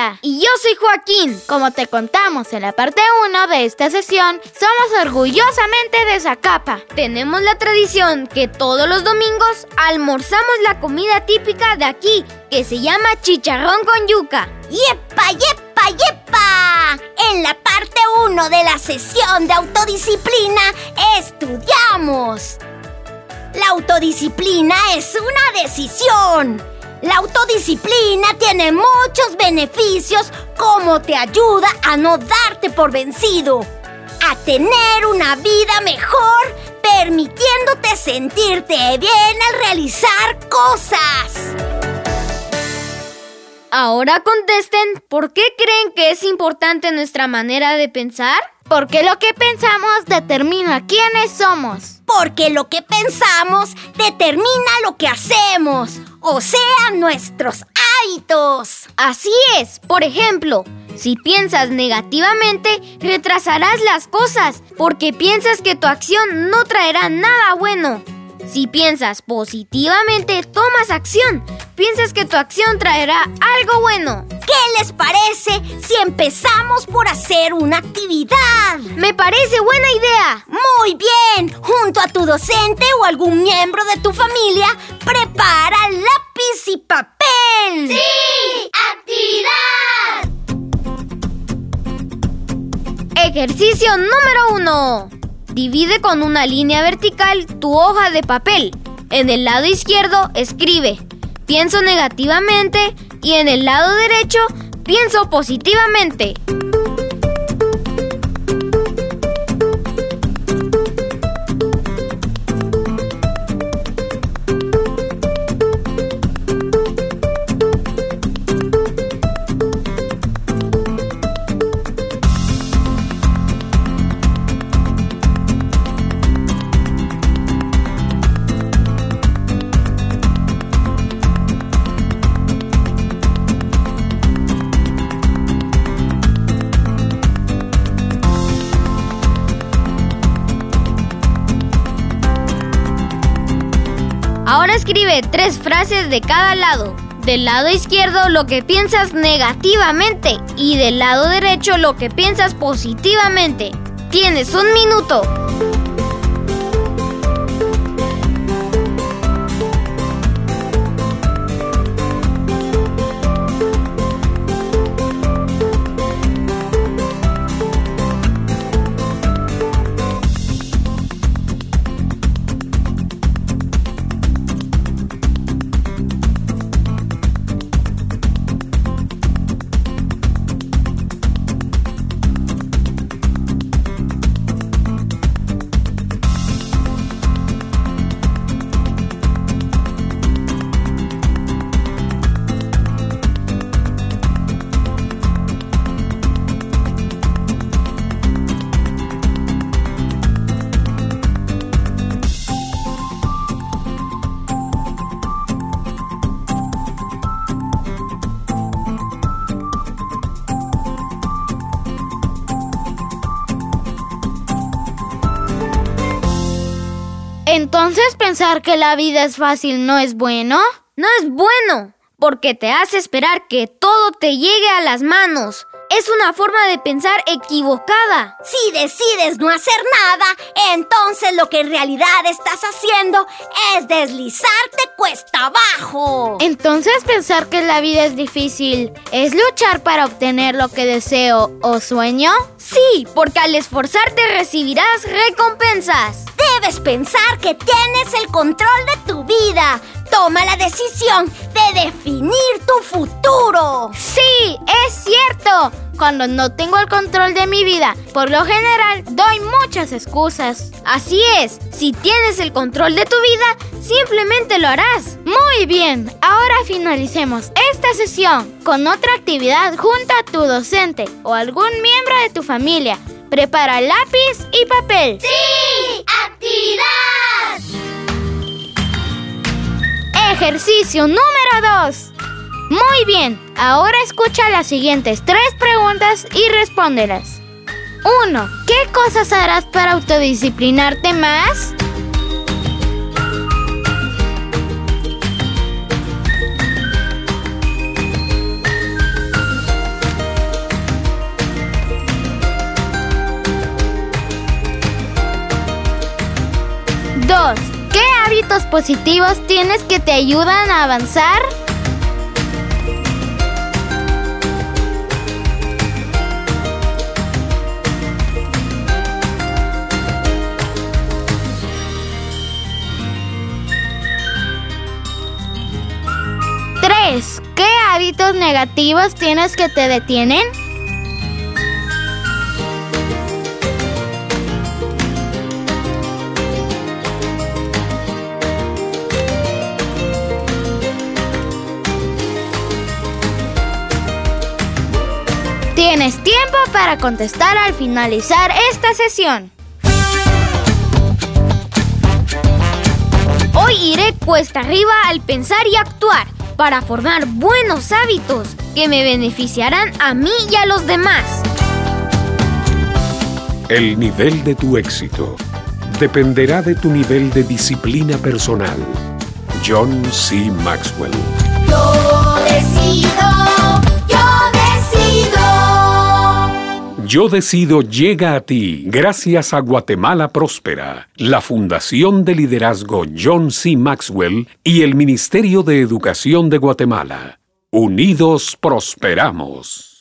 Paola. Y yo soy Joaquín. Como te contamos en la parte 1 de esta sesión, somos orgullosamente de Zacapa. Tenemos la tradición que todos los domingos almorzamos la comida típica de aquí, que se llama chicharrón con yuca. ¡Yepa, yepa, yepa! En la parte 1 de la sesión de autodisciplina estudiamos. La autodisciplina es una decisión. La autodisciplina tiene muchos beneficios, como te ayuda a no darte por vencido, a tener una vida mejor, permitiéndote sentirte bien al realizar cosas. Ahora contesten, ¿por qué creen que es importante nuestra manera de pensar? Porque lo que pensamos determina quiénes somos. Porque lo que pensamos determina lo que hacemos, o sea, nuestros hábitos. Así es. Por ejemplo, si piensas negativamente, retrasarás las cosas, porque piensas que tu acción no traerá nada bueno. Si piensas positivamente, tomas acción. Piensas que tu acción traerá algo bueno. ¿Qué les parece si empezamos por hacer una actividad? ¡Me parece buena idea! Muy bien. Junto a tu docente o algún miembro de tu familia, prepara lápiz y papel. ¡Sí! ¡Actividad! Ejercicio número 1. Divide con una línea vertical tu hoja de papel. En el lado izquierdo escribe: pienso negativamente, y en el lado derecho, pienso positivamente. Ahora escribe 3 frases de cada lado. Del lado izquierdo lo que piensas negativamente y del lado derecho lo que piensas positivamente. Tienes 1 minuto. Entonces, ¿pensar que la vida es fácil no es bueno? No es bueno, porque te hace esperar que todo te llegue a las manos. Es una forma de pensar equivocada. Si decides no hacer nada, entonces lo que en realidad estás haciendo es deslizarte cuesta abajo. Entonces, pensar que la vida es difícil ¿es luchar para obtener lo que deseo o sueño? Sí, porque al esforzarte recibirás recompensas. Debes pensar que tienes el control de tu vida. Toma la decisión de definir tu futuro. Sí, es cierto. Cuando no tengo el control de mi vida, por lo general, doy muchas excusas. Así es, si tienes el control de tu vida, simplemente lo harás. Muy bien, ahora finalicemos esta sesión con otra actividad junto a tu docente o algún miembro de tu familia. Prepara lápiz y papel. ¡Sí! ¡Actividad! Ejercicio número 2. Muy bien, ahora escucha las siguientes 3 preguntas y respóndelas. 1. ¿Qué cosas harás para autodisciplinarte más? hábitos positivos tienes que te ayudan a avanzar? ¿Qué hábitos negativos tienes que te detienen? Tienes tiempo para contestar al finalizar esta sesión. Hoy iré cuesta arriba al pensar y actuar para formar buenos hábitos que me beneficiarán a mí y a los demás. El nivel de tu éxito dependerá de tu nivel de disciplina personal. John C. Maxwell. Yo decido. Yo Decido llega a ti gracias a Guatemala Próspera, la Fundación de Liderazgo John C. Maxwell y el Ministerio de Educación de Guatemala. Unidos prosperamos.